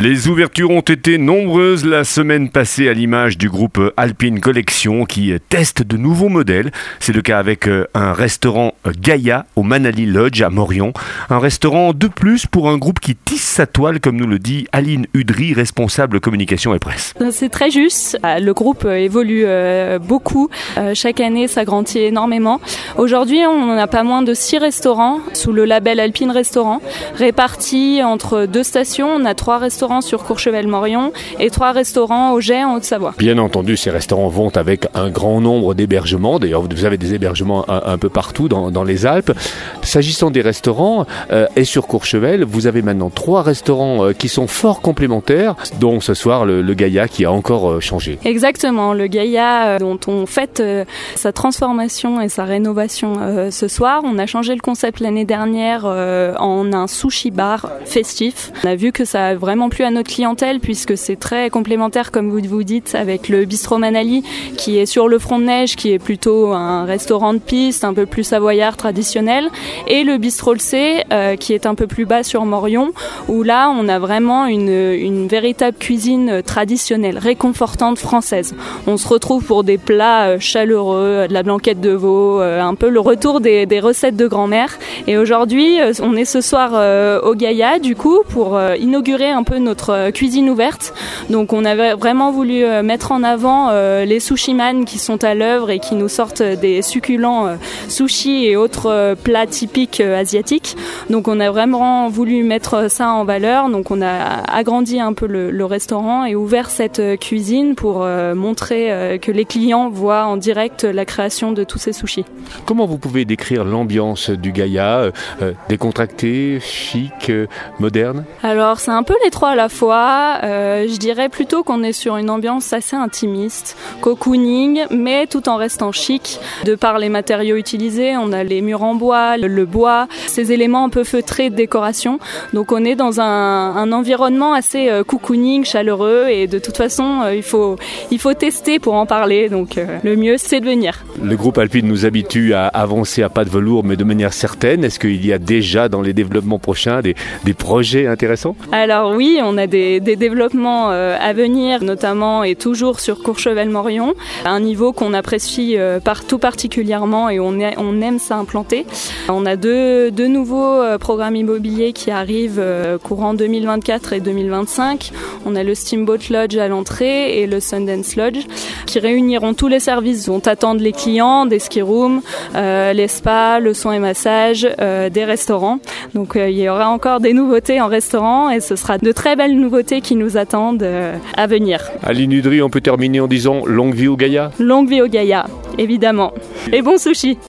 Les ouvertures ont été nombreuses la semaine passée à l'image du groupe Alpine Collection qui teste de nouveaux modèles. C'est le cas avec un restaurant Gaïa au Manali Lodge à Morion. Un restaurant de plus pour un groupe qui tisse sa toile, comme nous le dit Aline Udry, responsable communication et presse. C'est très juste. Le groupe évolue beaucoup. Chaque année, ça grandit énormément. Aujourd'hui, on n'a pas moins de 6 restaurants sous le label Alpine Restaurant, répartis entre 2 stations. On a 3 restaurants sur Courchevel-Morion et 3 restaurants au Jet en Haute-Savoie. Bien entendu, ces restaurants vont avec un grand nombre d'hébergements. D'ailleurs, vous avez des hébergements un peu partout dans les Alpes. S'agissant des restaurants, et sur Courchevel, vous avez maintenant 3 restaurants qui sont fort complémentaires, dont ce soir le Gaïa qui a encore changé. Exactement, le Gaïa dont on fête sa transformation et sa rénovation ce soir. On a changé le concept l'année dernière en un sushi bar festif. On a vu que ça a vraiment plu à notre clientèle puisque c'est très complémentaire, comme vous dites, avec le bistrot Manali qui est sur le front de neige, qui est plutôt un restaurant de piste, un peu plus savoyard, traditionnel, et le bistrot Le C qui est un peu plus bas sur Morion, où là on a vraiment une véritable cuisine traditionnelle, réconfortante, française. On se retrouve pour des plats chaleureux, de la blanquette de veau, un peu le retour des recettes de grand-mère. Et aujourd'hui, on est ce soir au Gaïa, du coup, pour inaugurer un peu notre cuisine ouverte. Donc on avait vraiment voulu mettre en avant les sushiman qui sont à l'œuvre et qui nous sortent des succulents sushis et autres plats typiques asiatiques. Donc on a vraiment voulu mettre ça en valeur. Donc on a agrandi un peu le restaurant et ouvert cette cuisine pour montrer que les clients voient en direct la création de tous ces sushis. Comment vous pouvez décrire l'ambiance du Gaïa, décontractée, chic, moderne? Alors c'est un peu les trois à la fois. Je dirais plutôt qu'on est sur une ambiance assez intimiste, cocooning, mais tout en restant chic. De par les matériaux utilisés, on a les murs en bois, le bois, ces éléments un peu feutrés de décoration. Donc on est dans un environnement assez cocooning, chaleureux, et de toute façon, il faut tester pour en parler. Donc le mieux, c'est de venir. Le groupe Alpine nous habitue à avancer à pas de velours, mais de manière certaine. Est-ce qu'il y a déjà dans les développements prochains des projets intéressants? Alors oui, on a des développements à venir, notamment et toujours sur Courchevel-Morion, à un niveau qu'on apprécie tout particulièrement et on aime ça implanter. On a deux nouveaux programmes immobiliers qui arrivent courant 2024 et 2025. On a le Steamboat Lodge à l'entrée et le Sundance Lodge qui réuniront tous les services dont attendent les clients, des ski rooms, les spas, le soin et massage, des restaurants. Donc il y aura encore des nouveautés en restaurant et ce sera de très belles nouveautés qui nous attendent à venir. Aline Udry, on peut terminer en disant longue vie au Gaïa. Longue vie au Gaïa, évidemment. Et bon sushi.